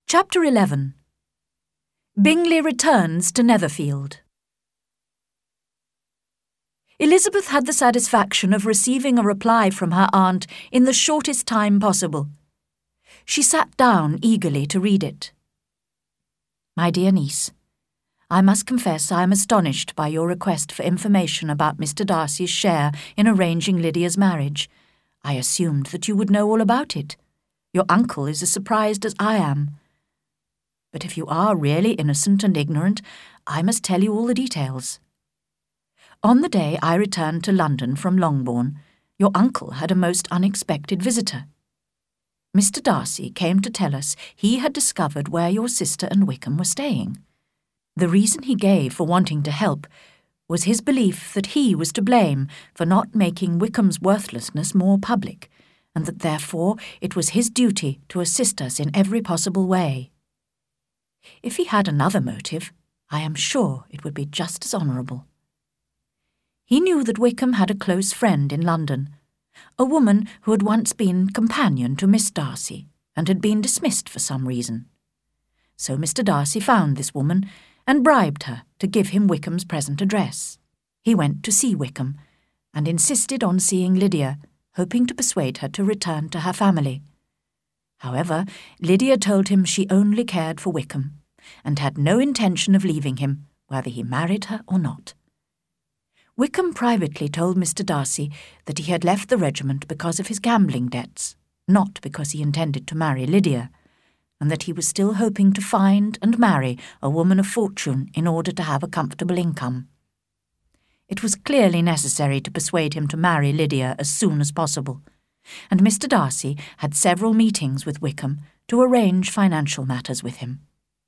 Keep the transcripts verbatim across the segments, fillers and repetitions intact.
Chapter eleven. Bingley returns to Netherfield. Elizabeth had the satisfaction of receiving a reply from her aunt in the shortest time possible. She sat down eagerly to read it. My dear niece, I must confess I am astonished by your request for information about Mister Darcy's share in arranging Lydia's marriage. I assumed that you would know all about it. Your uncle is as surprised as I am. But if you are really innocent and ignorant, I must tell you all the details. On the day I returned to London from Longbourn, your uncle had a most unexpected visitor. Mister Darcy came to tell us he had discovered where your sister and Wickham were staying. The reason he gave for wanting to help was his belief that he was to blame for not making Wickham's worthlessness more public, and that therefore it was his duty to assist us in every possible way. If he had another motive, I am sure it would be just as honourable. He knew that Wickham had a close friend in London, a woman who had once been companion to Miss Darcy and had been dismissed for some reason. So Mister Darcy found this woman and bribed her to give him Wickham's present address. He went to see Wickham and insisted on seeing Lydia, hoping to persuade her to return to her family. However, Lydia told him she only cared for Wickham and had no intention of leaving him, whether he married her or not. Wickham privately told Mister Darcy that he had left the regiment because of his gambling debts, not because he intended to marry Lydia, and that he was still hoping to find and marry a woman of fortune in order to have a comfortable income. It was clearly necessary to persuade him to marry Lydia as soon as possible, and Mister Darcy had several meetings with Wickham to arrange financial matters with him.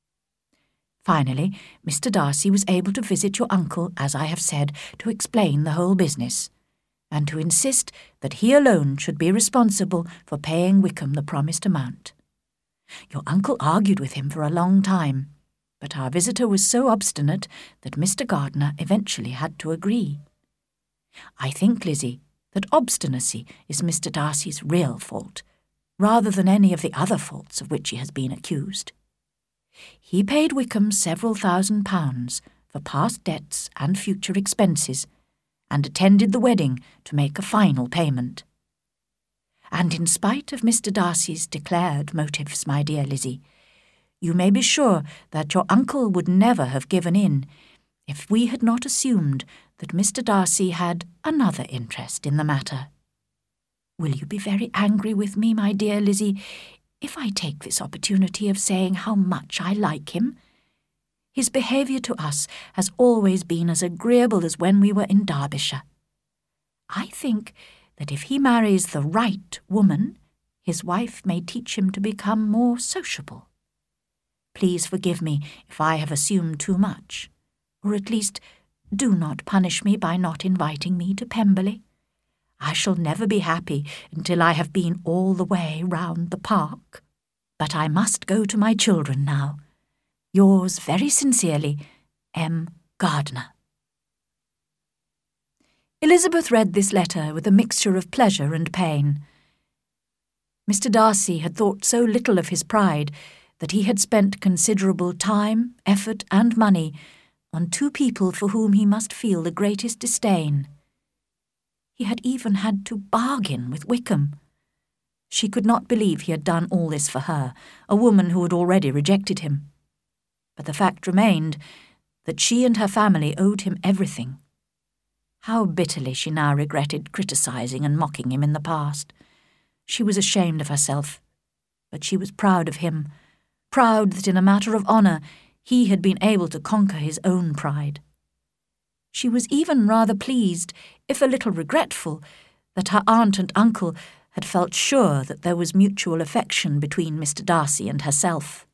Finally, Mister Darcy was able to visit your uncle, as I have said, to explain the whole business, and to insist that he alone should be responsible for paying Wickham the promised amount. Your uncle argued with him for a long time, but our visitor was so obstinate that Mister Gardiner eventually had to agree. I think, Lizzie, that obstinacy is Mister Darcy's real fault, rather than any of the other faults of which he has been accused. He paid Wickham several thousand pounds for past debts and future expenses, and attended the wedding to make a final payment. And in spite of Mister Darcy's declared motives, my dear Lizzie, you may be sure that your uncle would never have given in if we had not assumed that Mister Darcy had another interest in the matter. Will you be very angry with me, my dear Lizzie, if I take this opportunity of saying how much I like him? His behaviour to us has always been as agreeable as when we were in Derbyshire. I think that if he marries the right woman, his wife may teach him to become more sociable. Please forgive me if I have assumed too much, or at least do not punish me by not inviting me to Pemberley. I shall never be happy until I have been all the way round the park. But I must go to my children now. Yours very sincerely, M. Gardiner. Elizabeth read this letter with a mixture of pleasure and pain. Mister Darcy had thought so little of his pride that he had spent considerable time, effort, and money on two people for whom he must feel the greatest disdain. He had even had to bargain with Wickham. She could not believe he had done all this for her, a woman who had already rejected him. But the fact remained that she and her family owed him everything. How bitterly she now regretted criticising and mocking him in the past. She was ashamed of herself, but she was proud of him, proud that in a matter of honour he had been able to conquer his own pride. She was even rather pleased, if a little regretful, that her aunt and uncle had felt sure that there was mutual affection between Mister Darcy and herself.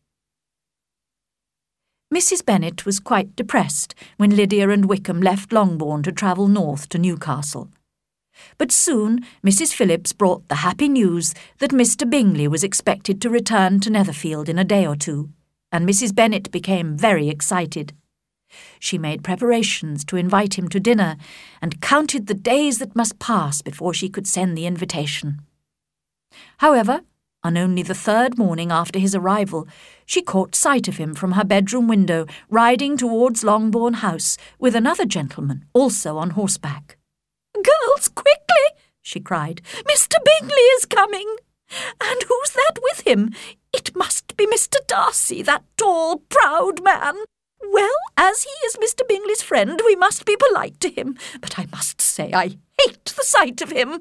Missus Bennet was quite depressed when Lydia and Wickham left Longbourn to travel north to Newcastle. But soon Missus Phillips brought the happy news that Mister Bingley was expected to return to Netherfield in a day or two, and Missus Bennet became very excited. She made preparations to invite him to dinner and counted the days that must pass before she could send the invitation. However, On only the third morning after his arrival, she caught sight of him from her bedroom window, riding towards Longbourn House with another gentleman, also on horseback. "Girls, quickly!" she cried. "Mister Bingley is coming! And who's that with him? It must be Mister Darcy, that tall, proud man. Well, as he is Mister Bingley's friend, we must be polite to him, but I must say I hate the sight of him."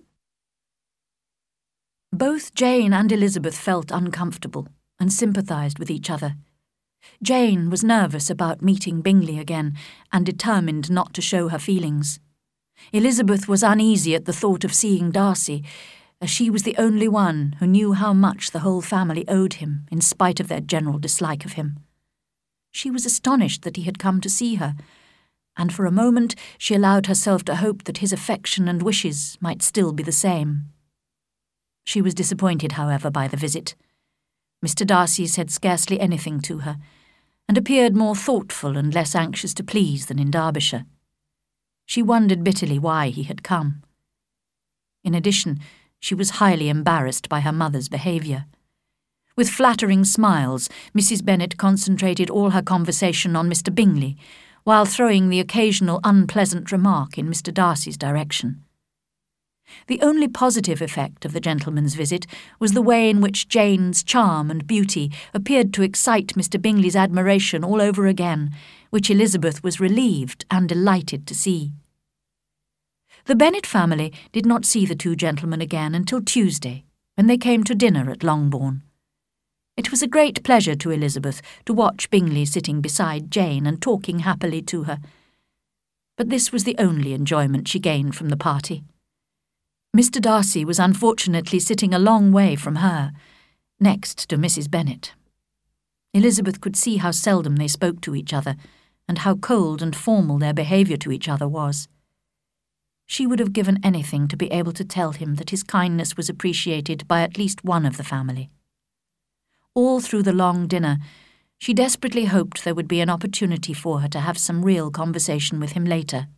Both Jane and Elizabeth felt uncomfortable and sympathised with each other. Jane was nervous about meeting Bingley again and determined not to show her feelings. Elizabeth was uneasy at the thought of seeing Darcy, as she was the only one who knew how much the whole family owed him in spite of their general dislike of him. She was astonished that he had come to see her, and for a moment she allowed herself to hope that his affection and wishes might still be the same. She was disappointed, however, by the visit. Mister Darcy said scarcely anything to her, and appeared more thoughtful and less anxious to please than in Derbyshire. She wondered bitterly why he had come. In addition, she was highly embarrassed by her mother's behaviour. With flattering smiles, Missus Bennet concentrated all her conversation on Mister Bingley, while throwing the occasional unpleasant remark in Mister Darcy's direction. The only positive effect of the gentleman's visit was the way in which Jane's charm and beauty appeared to excite Mister Bingley's admiration all over again, which Elizabeth was relieved and delighted to see. The Bennet family did not see the two gentlemen again until Tuesday, when they came to dinner at Longbourn. It was a great pleasure to Elizabeth to watch Bingley sitting beside Jane and talking happily to her, but this was the only enjoyment she gained from the party. Mister Darcy was unfortunately sitting a long way from her, next to Missus Bennet. Elizabeth could see how seldom they spoke to each other, and how cold and formal their behaviour to each other was. She would have given anything to be able to tell him that his kindness was appreciated by at least one of the family. All through the long dinner, she desperately hoped there would be an opportunity for her to have some real conversation with him later.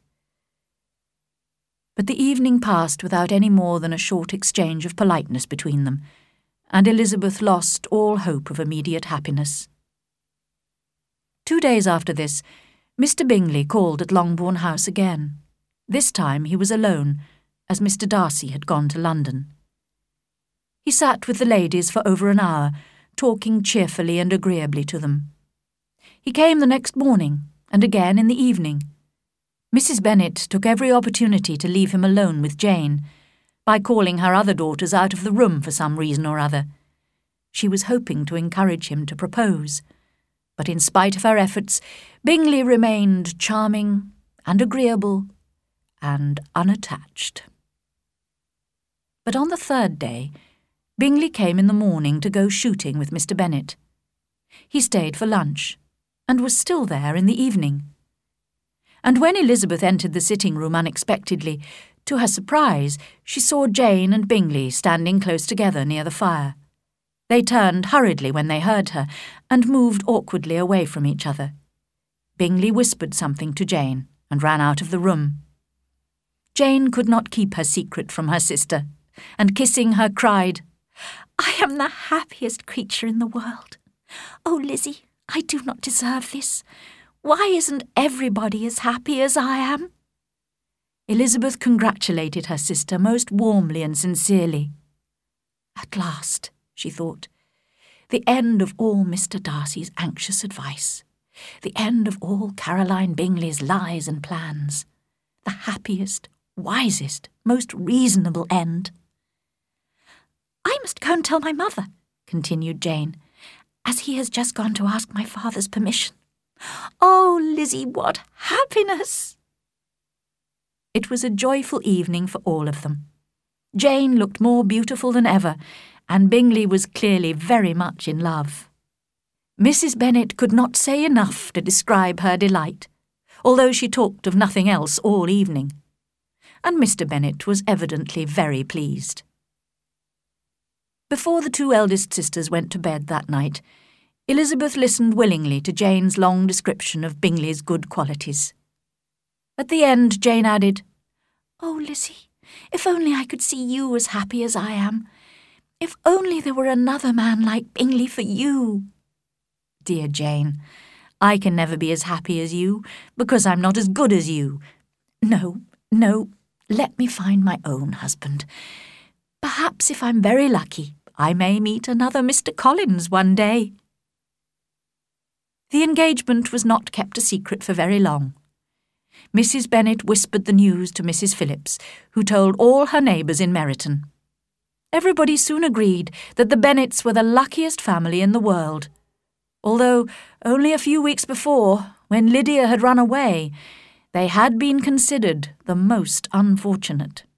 But the evening passed without any more than a short exchange of politeness between them, and Elizabeth lost all hope of immediate happiness. Two days after this, Mister Bingley called at Longbourn House again. This time he was alone, as Mister Darcy had gone to London. He sat with the ladies for over an hour, talking cheerfully and agreeably to them. He came the next morning, and again in the evening. Missus Bennet took every opportunity to leave him alone with Jane, by calling her other daughters out of the room for some reason or other. She was hoping to encourage him to propose, but in spite of her efforts, Bingley remained charming and agreeable and unattached. But on the third day, Bingley came in the morning to go shooting with Mister Bennet. He stayed for lunch, and was still there in the evening. And when Elizabeth entered the sitting-room unexpectedly, to her surprise, she saw Jane and Bingley standing close together near the fire. They turned hurriedly when they heard her, and moved awkwardly away from each other. Bingley whispered something to Jane, and ran out of the room. Jane could not keep her secret from her sister, and kissing her cried, "I am the happiest creature in the world. Oh, Lizzie, I do not deserve this. Why isn't everybody as happy as I am?" Elizabeth congratulated her sister most warmly and sincerely. At last, she thought, the end of all Mister Darcy's anxious advice, the end of all Caroline Bingley's lies and plans, the happiest, wisest, most reasonable end. "I must go and tell my mother," continued Jane, "as he has just gone to ask my father's permission. Oh, Lizzie, what happiness!" It was a joyful evening for all of them. Jane looked more beautiful than ever, and Bingley was clearly very much in love. Missus Bennet could not say enough to describe her delight, although she talked of nothing else all evening, and Mister Bennet was evidently very pleased. Before the two eldest sisters went to bed that night, Elizabeth listened willingly to Jane's long description of Bingley's good qualities. At the end, Jane added, "Oh, Lizzie, if only I could see you as happy as I am. If only there were another man like Bingley for you. Dear Jane, I can never be as happy as you, because I'm not as good as you. No, no, let me find my own husband. Perhaps if I'm very lucky, I may meet another Mister Collins one day. The engagement was not kept a secret for very long. Missus Bennet whispered the news to Missus Phillips, who told all her neighbours in Meryton. Everybody soon agreed that the Bennets were the luckiest family in the world, although only a few weeks before, when Lydia had run away, they had been considered the most unfortunate.